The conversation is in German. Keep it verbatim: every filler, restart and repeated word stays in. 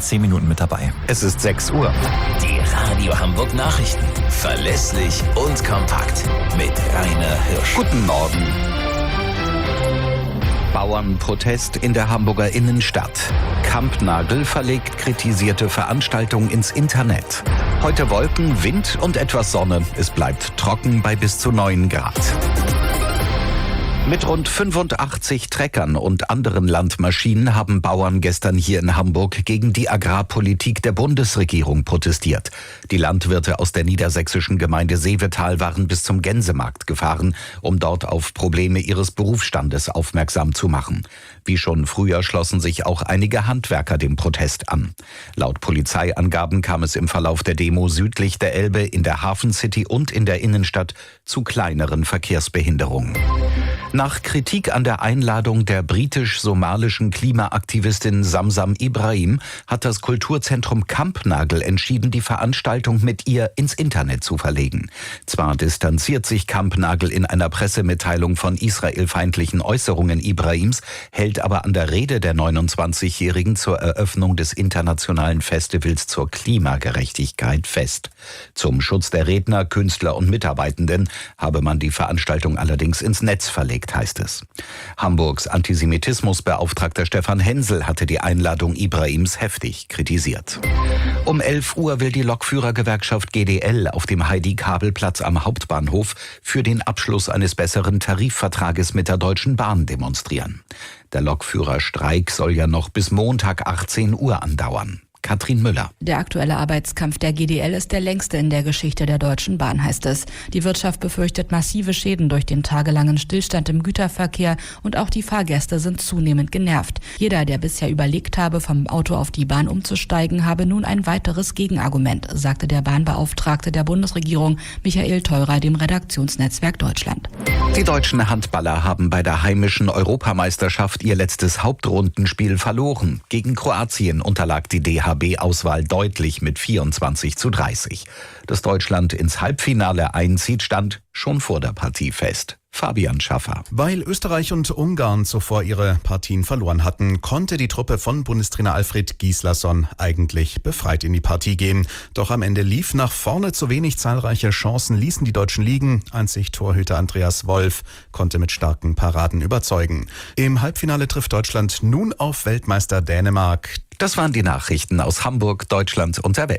zehn Minuten mit dabei. Es ist sechs Uhr. Die Radio Hamburg Nachrichten. Verlässlich und kompakt. Mit Rainer Hirsch. Guten Morgen. Bauernprotest in der Hamburger Innenstadt. Kampnagel verlegt kritisierte Veranstaltung ins Internet. Heute Wolken, Wind und etwas Sonne. Es bleibt trocken bei bis zu neun Grad. Mit rund fünfundachtzig Treckern und anderen Landmaschinen haben Bauern gestern hier in Hamburg gegen die Agrarpolitik der Bundesregierung protestiert. Die Landwirte aus der niedersächsischen Gemeinde Seevetal waren bis zum Gänsemarkt gefahren, um dort auf Probleme ihres Berufsstandes aufmerksam zu machen. Wie schon früher schlossen sich auch einige Handwerker dem Protest an. Laut Polizeiangaben kam es im Verlauf der Demo südlich der Elbe, in der Hafen City und in der Innenstadt zu kleineren Verkehrsbehinderungen. Nach Kritik an der Einladung der britisch-somalischen Klimaaktivistin Samsam Ibrahim hat das Kulturzentrum Kampnagel entschieden, die Veranstaltung mit ihr ins Internet zu verlegen. Zwar distanziert sich Kampnagel in einer Pressemitteilung von israelfeindlichen Äußerungen Ibrahims, hält aber an der Rede der neunundzwanzigjährigen zur Eröffnung des internationalen Festivals zur Klimagerechtigkeit fest. Zum Schutz der Redner, Künstler und Mitarbeitenden habe man die Veranstaltung allerdings ins Netz verlegt, heißt es. Hamburgs Antisemitismusbeauftragter Stefan Hensel hatte die Einladung Ibrahims heftig kritisiert. Um elf Uhr will die Lokführergewerkschaft G D L auf dem Heidi-Kabel-Platz am Hauptbahnhof für den Abschluss eines besseren Tarifvertrages mit der Deutschen Bahn demonstrieren. Der Lokführerstreik soll ja noch bis Montag achtzehn Uhr andauern. Katrin Müller. Der aktuelle Arbeitskampf der G D L ist der längste in der Geschichte der Deutschen Bahn, heißt es. Die Wirtschaft befürchtet massive Schäden durch den tagelangen Stillstand im Güterverkehr und auch die Fahrgäste sind zunehmend genervt. Jeder, der bisher überlegt habe, vom Auto auf die Bahn umzusteigen, habe nun ein weiteres Gegenargument, sagte der Bahnbeauftragte der Bundesregierung Michael Theurer dem Redaktionsnetzwerk Deutschland. Die deutschen Handballer haben bei der heimischen Europameisterschaft ihr letztes Hauptrundenspiel verloren. Gegen Kroatien unterlag die D H B-Auswahl deutlich mit vierundzwanzig zu dreißig. Dass Deutschland ins Halbfinale einzieht, stand schon vor der Partie fest. Fabian Schaffer. Weil Österreich und Ungarn zuvor ihre Partien verloren hatten, konnte die Truppe von Bundestrainer Alfred Gislason eigentlich befreit in die Partie gehen. Doch am Ende lief nach vorne zu wenig, zahlreiche Chancen ließen die Deutschen liegen. Einzig Torhüter Andreas Wolf konnte mit starken Paraden überzeugen. Im Halbfinale trifft Deutschland nun auf Weltmeister Dänemark. Das waren die Nachrichten aus Hamburg, Deutschland und der Welt.